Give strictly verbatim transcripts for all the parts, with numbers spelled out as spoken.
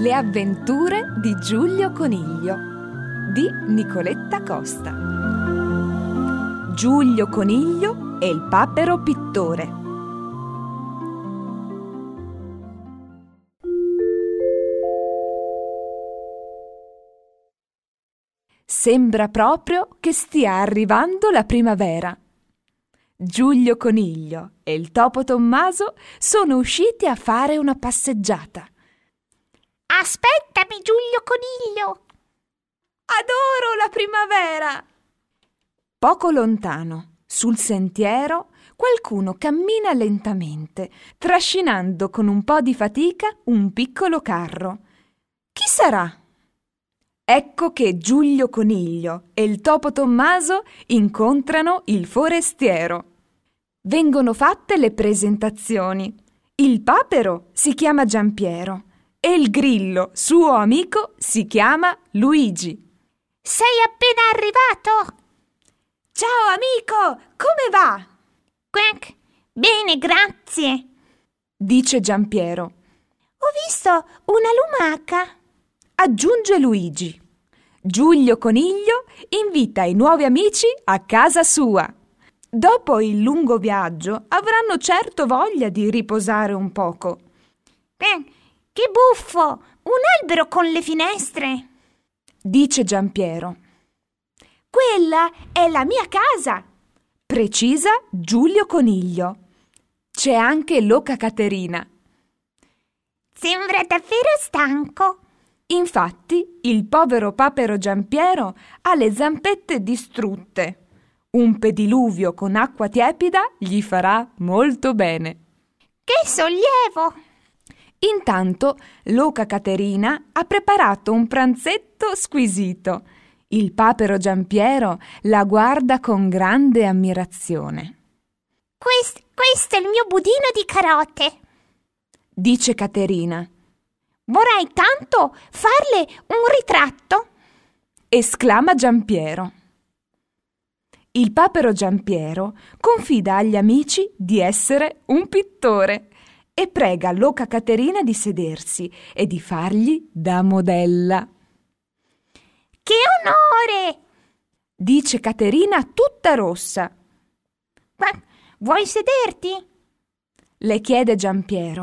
Le avventure di Giulio Coniglio di Nicoletta Costa. Giulio Coniglio e il papero pittore. Sembra proprio che stia arrivando la primavera. Giulio Coniglio e il topo Tommaso sono usciti a fare una passeggiata. Aspettami, Giulio Coniglio! Adoro la primavera! Poco lontano, sul sentiero, qualcuno cammina lentamente, trascinando con un po' di fatica un piccolo carro. Chi sarà? Ecco che Giulio Coniglio e il topo Tommaso incontrano il forestiero. Vengono fatte le presentazioni. Il papero si chiama Giampiero e il grillo, suo amico, si chiama Luigi. Sei appena arrivato? Ciao amico, come va? Quack, bene, grazie, dice Giampiero. Ho visto una lumaca, aggiunge Luigi. Giulio Coniglio invita i nuovi amici a casa sua. Dopo il lungo viaggio avranno certo voglia di riposare un poco. Eh, che buffo! Un albero con le finestre! Dice Giampiero. Quella è la mia casa, precisa Giulio Coniglio. C'è anche l'oca Caterina. Sembra davvero stanco. Infatti, il povero papero Giampiero ha le zampette distrutte. Un pediluvio con acqua tiepida gli farà molto bene. Che sollievo! Intanto l'oca Caterina ha preparato un pranzetto squisito. Il papero Giampiero la guarda con grande ammirazione. Quest, questo è il mio budino di carote, dice Caterina. Vorrei tanto farle un ritratto, esclama Giampiero. Il papero Giampiero confida agli amici di essere un pittore e prega l'oca Caterina di sedersi e di fargli da modella. Che onore! Dice Caterina tutta rossa. Ma vuoi sederti? Le chiede Giampiero.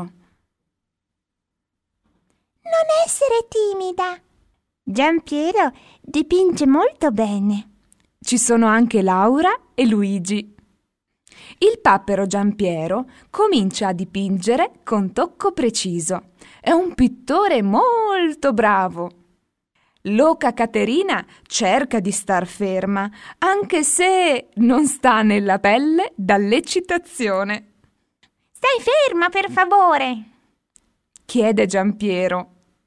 Non essere timida. Giampiero dipinge molto bene. Ci sono anche Laura e Luigi. Il papero Giampiero comincia a dipingere con tocco preciso. È un pittore molto bravo. L'oca Caterina cerca di star ferma, anche se non sta nella pelle dall'eccitazione. Stai ferma, per favore, chiede Giampiero.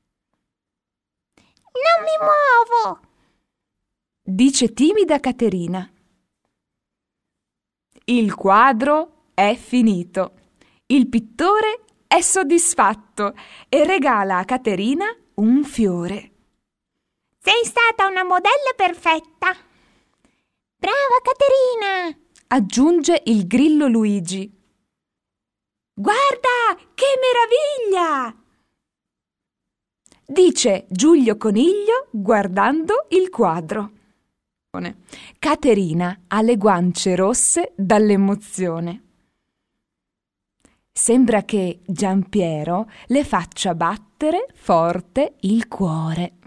Non mi muovo, dice timida Caterina. Il quadro è finito. Il pittore è soddisfatto e regala a Caterina un fiore. Sei stata una modella perfetta. Brava Caterina, aggiunge il grillo Luigi. Guarda, che meraviglia! Dice Giulio Coniglio guardando il quadro. Caterina ha le guance rosse dall'emozione. Sembra che Giampiero le faccia battere forte il cuore.